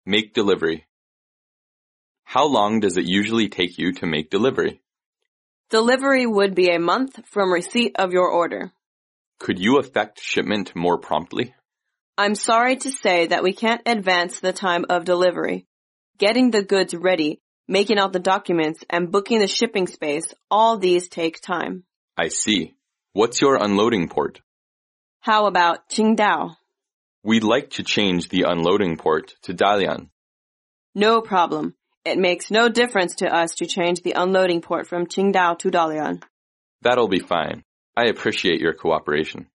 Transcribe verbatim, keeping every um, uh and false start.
Make delivery. How long does it usually take you to make delivery? Delivery would be a month from receipt of your order. Could you effect shipment more promptly? I'm sorry to say that we can't advance the time of delivery. Getting the goods ready, making out the documents, and booking the shipping space, all these take time. I see. What's your unloading port? How about Qingdao? We'd like to change the unloading port to Dalian. No problem. It makes no difference to us to change the unloading port from Qingdao to Dalian. That'll be fine. I appreciate your cooperation.